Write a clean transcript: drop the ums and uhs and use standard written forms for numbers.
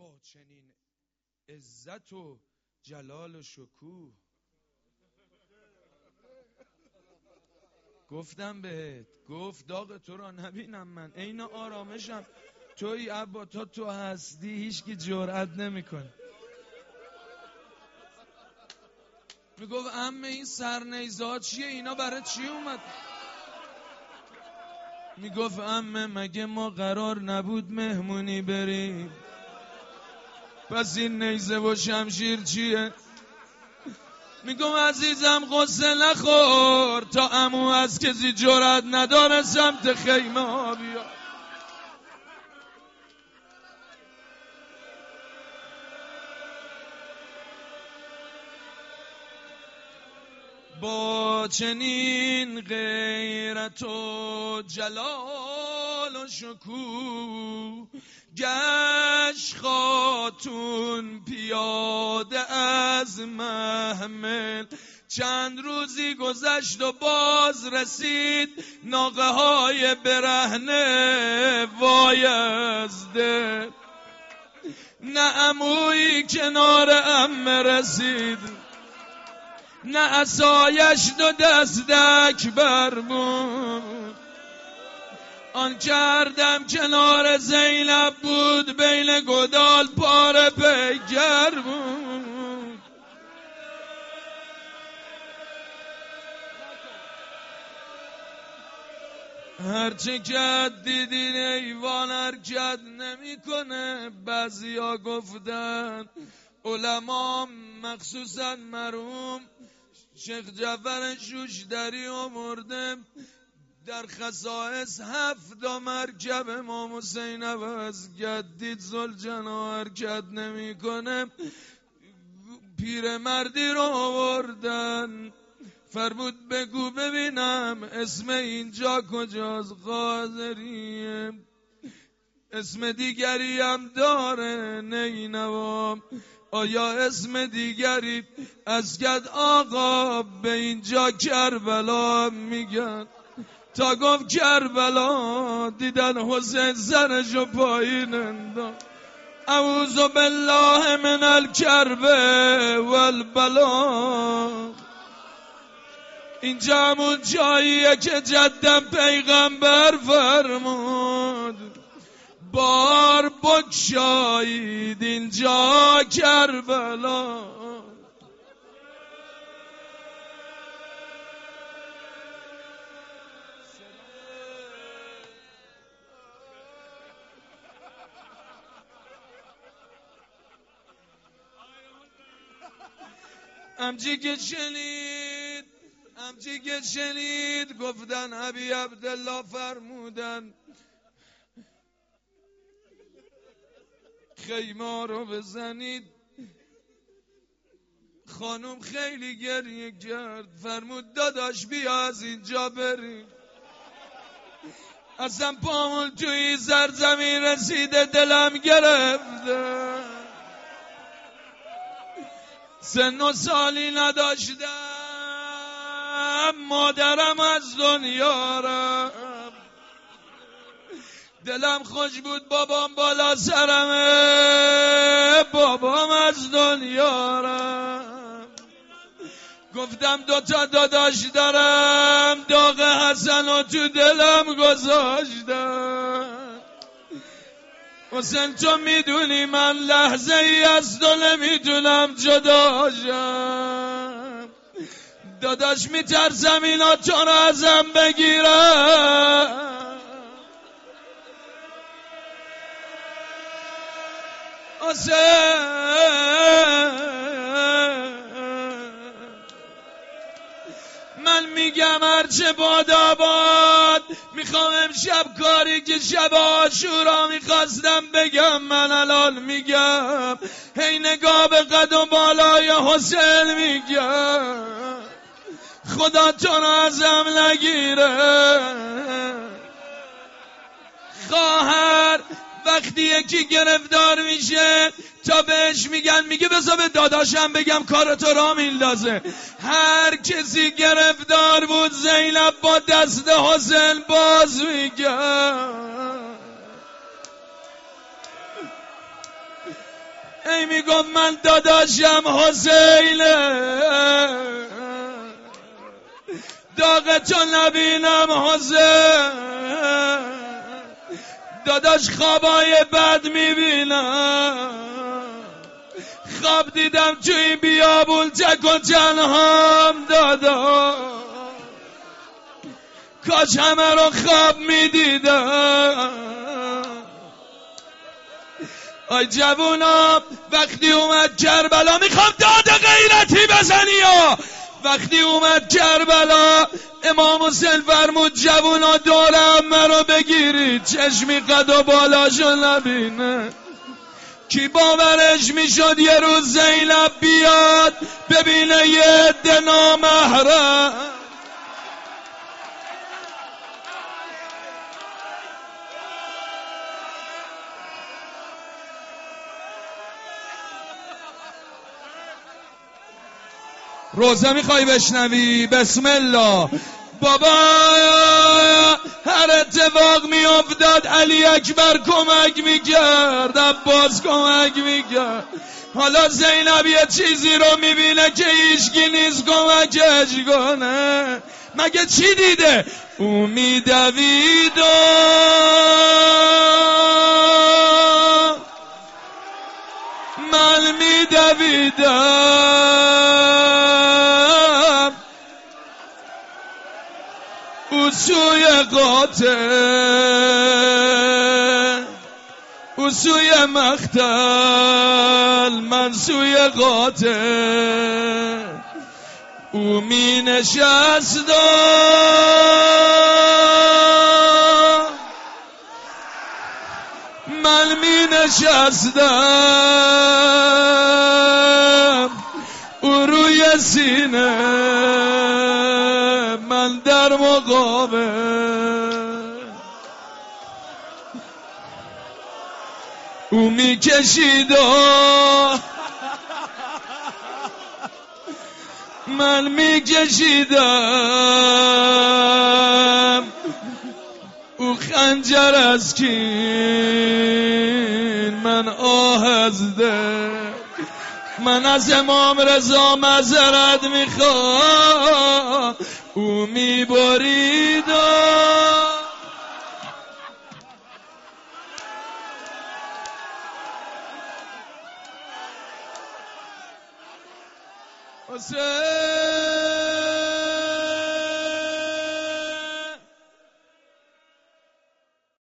با چنین عزت و جلال و شکوه. گفتم بهت، گفت داغ تو را نبینم من، عین آرامشم توی ابا، تا تو هستی هیچ کی جرئت نمیکنه. میگفت عمه این سرنیزا چیه، اینا برای چی اومد؟ میگفت عمه مگه ما قرار نبود مهمونی بریم؟ پس این نیزه و شمشیر چیه؟ میگم عزیزم غصه نخور، تا عمو از کسی جرأت نداره سمت خیمه ها بیا. با چنین غیرت و جلال و شکوه گشت خاتون پیاده از محمل. چند روزی گذشت و باز رسید ناقه های برهنه وایزده. نه عمویی کنار عمه رسید، نه عصایش دو دستک بر بود. آن کردم کنار زینب بود، بین گدال پاره پیکر بود. هرچه کد دیدین ایوان حرکت نمیکنه. بعضیا گفتن علما مخصوصا مرحوم شیخ جعفر شوشتری آورده در خصائص 7 مرکب امام حسین عوض گدید ذوالجنا حرکت نمیکنه. پیرمردی رو آوردن، فرمود بگو ببینم اسم اینجا کجاست؟ قادریه. اسم دیگری هم داره؟ نینوا. آیا اسم دیگری از گد آقا به اینجا کربلا میگن؟ تا گفت کربلا دیدن حسین سرشو پایین انداخت. اعوذ بالله من الکرب والبلا. اینجا همون جاییه که جدم پیغمبر فرمود بار بگشایید اینجا کربلا. همچی که شنید گفتن ابی عبدالله فرمودن خیمه رو بزنید. خانم خیلی گریه کرد، فرمود داداش بیا از اینجا بریم. اصلا پامون توی زرزمین رسیده دلم گرفته، سن و سالی نداشتم، مادرم از دنیا رفت. دلم خوش بود بابام بالا سرمه، بابام از دنیا رفت. گفتم 2 داداش دارم، داغ حسن رو تو دلم گذاشتم. حسین تو میدونی من لحظه ای از تو نمیتونم جداشم. داداش میترسم اینا تو رو ازم بگیرم. من میگم هرچه باد میخوام امشب کاری که شب عاشورا میخواستم بگم من الان میگم. هی نگاه به قد و بالای حسین میگم خدا تو رو ازم نگیره. خواهر وقتی یکی گرفتار میشه تا بهش میگه بذار به داداشم بگم کارتو را میندازه. هر کسی گرفتار بود زینب با دست حسین باز میگه. ای میگفت من داداشم حسینه، داغ تو نبینم حسین، داداش خوابای بد میبینم، خواب دیدم تو این بیابون تک و تنهام دادا، کاش همه رو خواب میدیدم. آی جوونا وقتی اومد کربلا، میخوام داد غیرتی بزنی یا وقتی اومد کربلا، امام حسین فرمود جوونا دور عمه رو بگیرید، چشمی قد و بالاشو نبینه. کی باورش میشد یه روز زینب بیاد ببینه یه عده نامحرم؟ روزه میخوای بشنوی؟ بسم الله. بابا هر اتفاق میافتاد علی اکبر کمک میکرد، عباس کمک میکرد. حالا زینب یه چیزی رو میبینه که هیچکی نیست کمکش کنه. مگه چی دیده؟ او میدوید من میدویدم، او سوی قاتل، او سوی مقتل، من سوی قاتل. او می نشست من می نشستم، او روی سینه من در مقابل. او می کشید من می کشیدم، او خنجر از کین من آه از دل. من از امام رضا معذرت میخوام، او میبرید حسین.